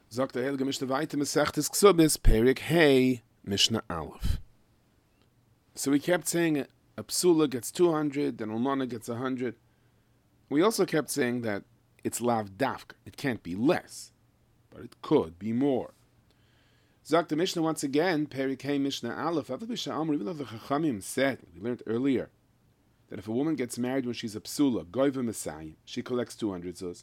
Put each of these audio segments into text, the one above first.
Sagt der Heilige Mishnah weiter, Mesechtes Ksubis, Perik Hey, Mishnah Aleph. So we kept saying a psula gets 200, and almana gets 100. We also kept saying that it's lav dafka. It can't be less, but it could be more. Zok the Mishnah once again, Perik Hey Mishnah Aleph. Even though the Chachamim said, we learned earlier, that if a woman gets married when she's a psula, goyva mesayim, she collects 200 zuz.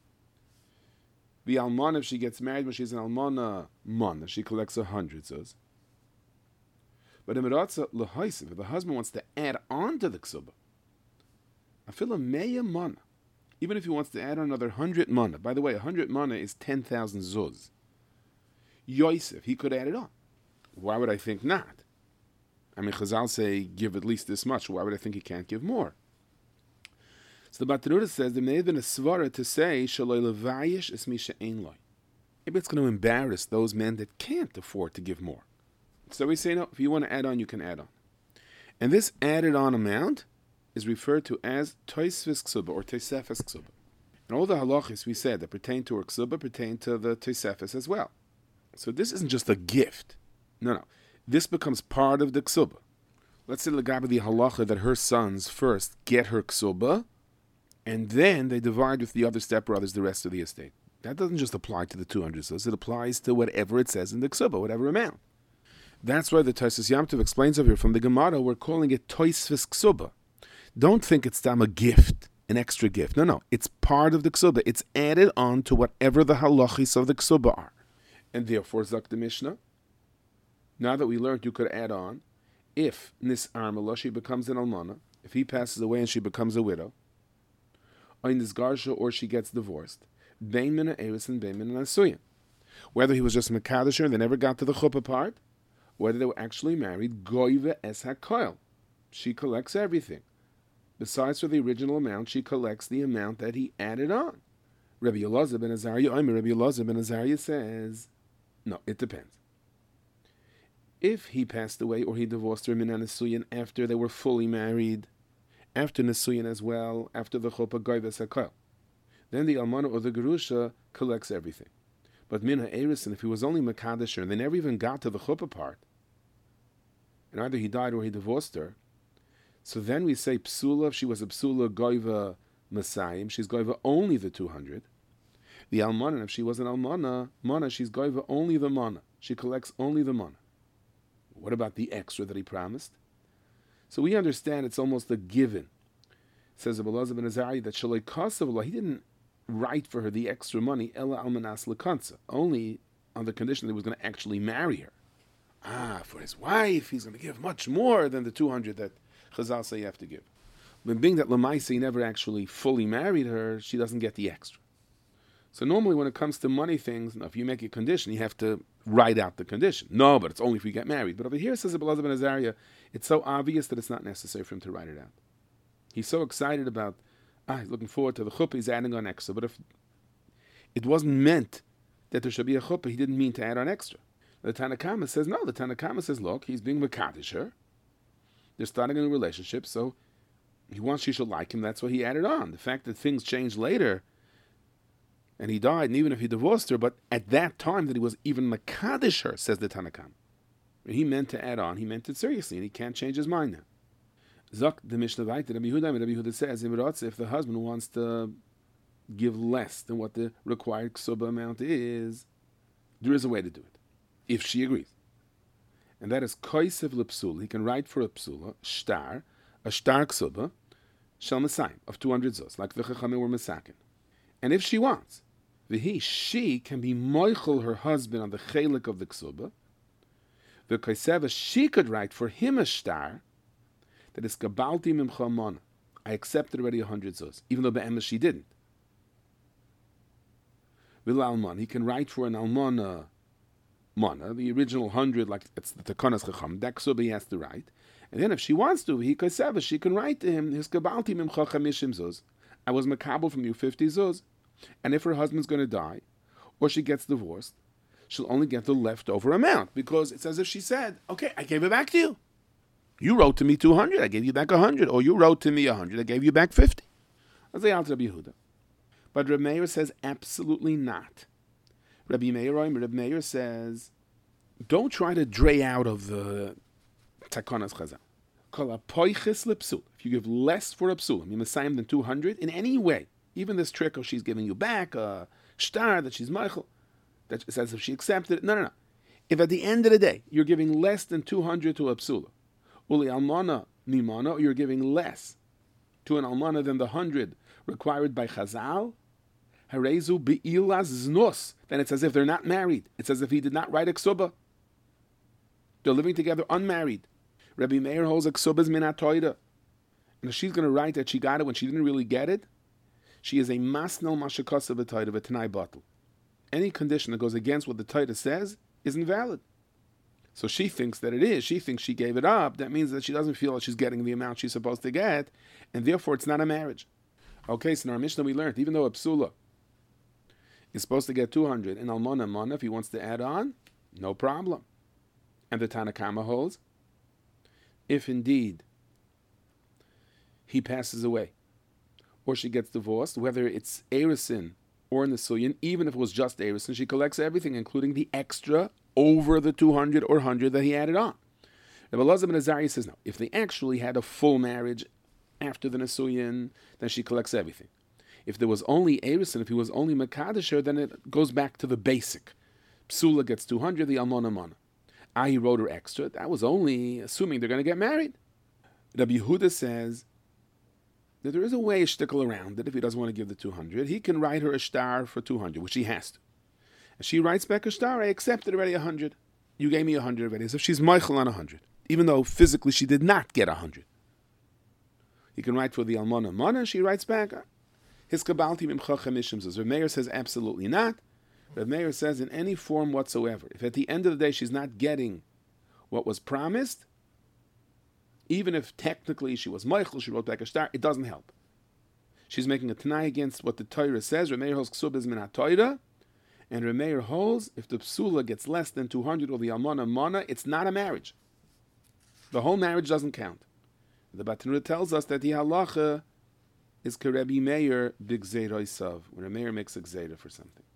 The almana, if she gets married when she's an almana mana, she collects 100 zuz. But if the husband wants to add on to the ksuba, afila meya mana, even if he wants to add on another 100 mana. By the way, 100 mana is 10,000 zuz. Yosef, he could add it on. Why would I think not? I mean, Chazal say give at least this much. Why would I think he can't give more? So the Batarura says there may have been a svara to say shaloi levayish es misha ein loy. Maybe it's going to embarrass those men that can't afford to give more. So we say no. If you want to add on, you can add on. And this added on amount is referred to as toisvis ksuba or tosefes ksuba. And all the halachis we said that pertain to her ksuba pertain to the tosefes as well. So this isn't just a gift. No. This becomes part of the ksuba. Let's say Lagabi the halacha that her sons first get her ksuba, and then they divide with the other stepbrothers the rest of the estate. That doesn't just apply to the 200 zuz. It applies to whatever it says in the ksuba, whatever amount. That's why the Tosfos Yom Tov explains over here from the Gemara, we're calling it Tosfos Ksuba. Don't think it's a gift, an extra gift. No. It's part of the ksuba. It's added on to whatever the halachis of the ksuba are. And therefore, Zak the Mishnah, now that we learned you could add on, if Nis Armala, she becomes an almana, if he passes away and she becomes a widow, or in Nisgarsha, or she gets divorced, Bein Mina Eris and Bein Mina Nasuyin. Whether he was just Mekadisher and they never got to the chuppah part, whether they were actually married, Goiva Es HaKoil. She collects everything. Besides for the original amount, she collects the amount that he added on. Rabbi Elazar ben Azariah, Rabbi Elazar ben Azariah says, no, it depends. If he passed away or he divorced her Mina Nasuyin after they were fully married, after Nasuyin as well, after the Chopa Goiva Es HaKoil, then the Almana or the Gerusha collects everything. But Mina Erison, if he was only Makadisher and they never even got to the Chuppah part, and either he died or he divorced her, so then we say Psula, if she was a Psula Goiva Masayim, she's Goiva only the 200. The Almana, if she was an Almana, Mana, she's Goiva only the Mana. She collects only the Mana. What about the extra that he promised? So we understand it's almost a given. Says Rabbi Elazar ben Azariah that Shaloi Kasav, he didn't write for her the extra money, Ella Almanas Lekansa, only on the condition that he was going to actually marry her. For his wife, he's going to give much more than the 200 that Chazal say you have to give. But being that Lamaisa he never actually fully married her, she doesn't get the extra. So normally when it comes to money things, if you make a condition, you have to write out the condition. No, but it's only if you get married. But over here, says Rabbi Elazar ben Azariah, it's so obvious that it's not necessary for him to write it out. He's so excited about, he's looking forward to the chuppah, he's adding on extra. But if it wasn't meant that there should be a chuppah, he didn't mean to add on extra. The Tanna Kama says, no, the Tanna Kama says, look, he's being Makadisher. They're starting a new relationship, so he wants she should like him, that's why he added on. The fact that things changed later, and he died, and even if he divorced her, but at that time that he was even Makadisher, says the Tanna Kama. He meant to add on, he meant it seriously, and he can't change his mind now. Zok the Mishnah Vayta, Rabbi Yehuda says, if the husband wants to give less than what the required ksuba amount is, there is a way to do it, if she agrees. And that is koisev lepsula. He can write for a psula, a star ksuba, shel mesayim, of 200 zos, like the Chachamim were mesakin. And if she wants, she can be moichel her husband on the chelik of the ksuba. The koiseva, she could write for him a star, that is kabalti mimcha mana. I accepted already 100 zos, even though be'emes she didn't. Vil alman, he can write for an almana mana, the original 100, like it's the Takanas Chacham, that ksuba he has to write. And then if she wants to, he kaseva, she can write to him, his kabalti mimcha chamishim zos. I was makabel from you 50 zos. And if her husband's going to die, or she gets divorced, she'll only get the leftover amount, because it's as if she said, okay, I gave it back to you. You wrote to me 200, I gave you back 100. Or you wrote to me 100, I gave you back 50. That's the Alter Rabbi Yehuda. But Reb Meir says absolutely not. Rabbi Meir says, don't try to dray out of the Takonas Chazal. If you give less for a psulim, you Messiah than 200 in any way, even this trick of she's giving you back a shtar that she's Michael, that says if she accepted it. No. If at the end of the day you're giving less than 200 to a psula, uli almana mimana, or you're giving less to an almana than the 100 required by Chazal, harezu be'ilas znos, then it's as if they're not married. It's as if he did not write a ksuba. They're living together unmarried. Rabbi Meir holds a ksubas min hatoida. And if she's going to write that she got it when she didn't really get it, she is a masnel mashakasa b'toida v'tanai batel. Any condition that goes against what the Toida says is invalid. So she thinks that it is. She thinks she gave it up. That means that she doesn't feel that she's getting the amount she's supposed to get, and therefore it's not a marriage. Okay, so in our Mishnah we learned, even though a psula is supposed to get 200, and almana mana, if he wants to add on, no problem. And the Tanna Kama holds, if indeed he passes away, or she gets divorced, whether it's Erisin or Nesuyin, even if it was just Erisin, she collects everything, including the extra over the 200 or 100 that he added on. Rabbi Elazar ben Azariah says, no, if they actually had a full marriage after the Nesuyin, then she collects everything. If there was only Erisin, if he was only Makadasher, then it goes back to the basic. Psula gets 200, the Almona Mana. He wrote her extra. That was only assuming they're going to get married. Rabbi Yehuda says that there is a way to shtickle around it. If he doesn't want to give the 200, he can write her a star for 200, which he has to. And she writes back a star, I accepted already 100. You gave me 100 already. As if she's Michael on 100, even though physically she did not get 100. He can write for the Almana Mana, she writes back, his Kabbalti Mimcha Chamishim says. Rav Meir says absolutely not. Rav Meir says in any form whatsoever, if at the end of the day she's not getting what was promised, even if technically she was Michael, she wrote back a star, it doesn't help. She's making a Tanai against what the Torah says. Rav Meir holds Ksub is min ha-Torah, and Rav Meir holds if the psula gets less than 200 or the almana mana, it's not a marriage. The whole marriage doesn't count. The Batanura tells us that the halacha is Kerebi Meir big Zera Isav, when a Meir makes a Zera for something.